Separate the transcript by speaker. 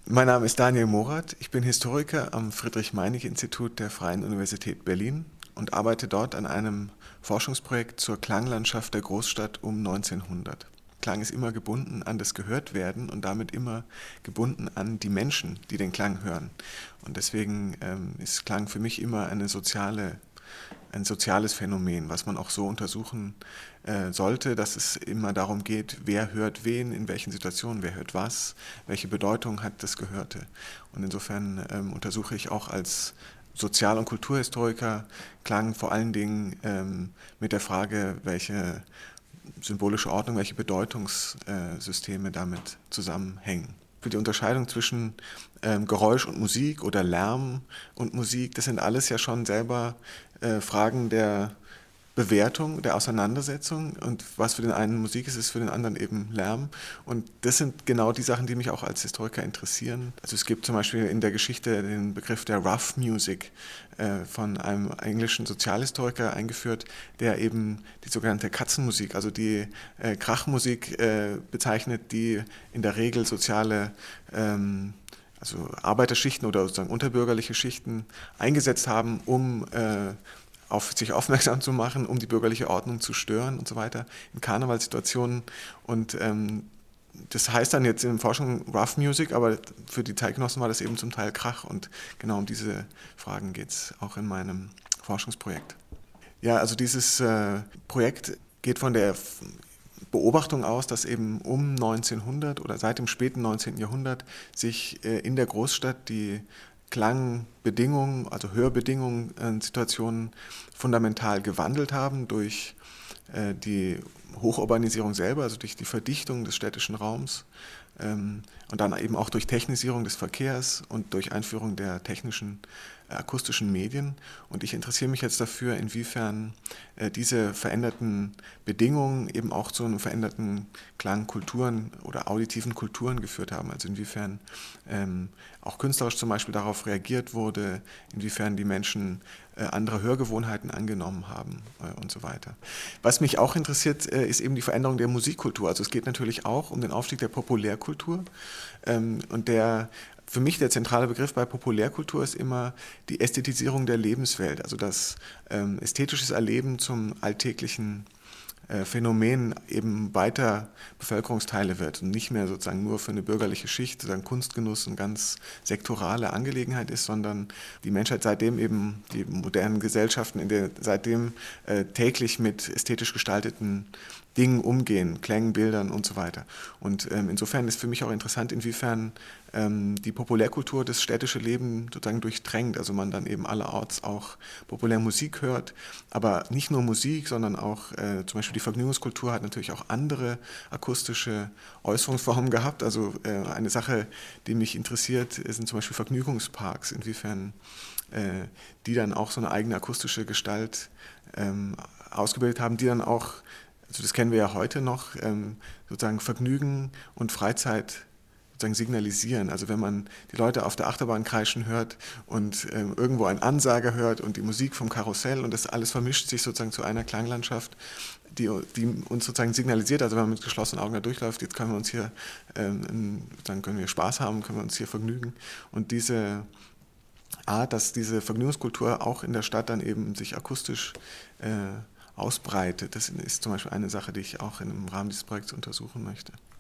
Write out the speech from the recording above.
Speaker 1: Mein Name ist Daniel Morath. Ich bin Historiker am Friedrich-Meinecke-Institut der Freien Universität Berlin und arbeite dort an einem Forschungsprojekt zur Klanglandschaft der Großstadt um 1900. Klang ist immer gebunden an das Gehörtwerden und damit immer gebunden an die Menschen, die den Klang hören. Und deswegen ist Klang für mich immer ein soziales Phänomen, was man auch so untersuchen sollte, dass es immer darum geht, wer hört wen, in welchen Situationen, wer hört was, welche Bedeutung hat das Gehörte. Und insofern untersuche ich auch als Sozial- und Kulturhistoriker Klang vor allen Dingen mit der Frage, welche symbolische Ordnung, welche Bedeutungssysteme damit zusammenhängen. Für die Unterscheidung zwischen Geräusch und Musik oder Lärm und Musik, das sind alles ja schon selber Fragen der Bewertung, der Auseinandersetzung, und was für den einen Musik ist, ist für den anderen eben Lärm. Und das sind genau die Sachen, die mich auch als Historiker interessieren. Also es gibt zum Beispiel in der Geschichte den Begriff der Rough Music von einem englischen Sozialhistoriker eingeführt, der eben die sogenannte Katzenmusik, also die Krachmusik bezeichnet, die in der Regel soziale also Arbeiterschichten oder sozusagen unterbürgerliche Schichten eingesetzt haben, um auf sich aufmerksam zu machen, um die bürgerliche Ordnung zu stören und so weiter, in Karnevalssituationen. Und das heißt dann jetzt in der Forschung Rough Music, aber für die Zeitgenossen war das eben zum Teil Krach, und genau um diese Fragen geht es auch in meinem Forschungsprojekt. Ja, also dieses Projekt geht von der Beobachtung aus, dass eben um 1900 oder seit dem späten 19. Jahrhundert sich in der Großstadt die Klangbedingungen, also Hörbedingungen, Situationen fundamental gewandelt haben durch die Hochurbanisierung selber, also durch die Verdichtung des städtischen Raums, und dann eben auch durch Technisierung des Verkehrs und durch Einführung der technischen akustischen Medien. Und ich interessiere mich jetzt dafür, inwiefern diese veränderten Bedingungen eben auch zu einem veränderten Klangkulturen oder auditiven Kulturen geführt haben. Also inwiefern auch künstlerisch zum Beispiel darauf reagiert wurde, inwiefern die Menschen andere Hörgewohnheiten angenommen haben und so weiter. Was mich auch interessiert, ist eben die Veränderung der Musikkultur. Also es geht natürlich auch um den Aufstieg der Populärkultur, und für mich der zentrale Begriff bei Populärkultur ist immer die Ästhetisierung der Lebenswelt, also das ästhetisches Erleben zum alltäglichen Phänomen eben weiter Bevölkerungsteile wird und nicht mehr sozusagen nur für eine bürgerliche Schicht, sozusagen Kunstgenuss eine ganz sektorale Angelegenheit ist, sondern die Menschheit seitdem eben, die modernen Gesellschaften, in der seitdem täglich mit ästhetisch gestalteten Dingen umgehen, Klängen, Bildern und so weiter. Und insofern ist für mich auch interessant, inwiefern die Populärkultur das städtische Leben sozusagen durchdrängt. Also man dann eben allerorts auch Populärmusik hört, aber nicht nur Musik, sondern auch zum Beispiel die Vergnügungskultur hat natürlich auch andere akustische Äußerungsformen gehabt. Also eine Sache, die mich interessiert, sind zum Beispiel Vergnügungsparks, inwiefern die dann auch so eine eigene akustische Gestalt ausgebildet haben, die dann auch, also das kennen wir ja heute noch, sozusagen Vergnügen und Freizeit sozusagen signalisieren. Also wenn man die Leute auf der Achterbahn kreischen hört und irgendwo einen Ansager hört und die Musik vom Karussell, und das alles vermischt sich sozusagen zu einer Klanglandschaft, die uns sozusagen signalisiert, also wenn man mit geschlossenen Augen da durchläuft, jetzt können wir uns hier, dann können wir Spaß haben, können wir uns hier vergnügen. Und diese Art, dass diese Vergnügungskultur auch in der Stadt dann eben sich akustisch ausbreitet, das ist zum Beispiel eine Sache, die ich auch im Rahmen dieses Projekts untersuchen möchte.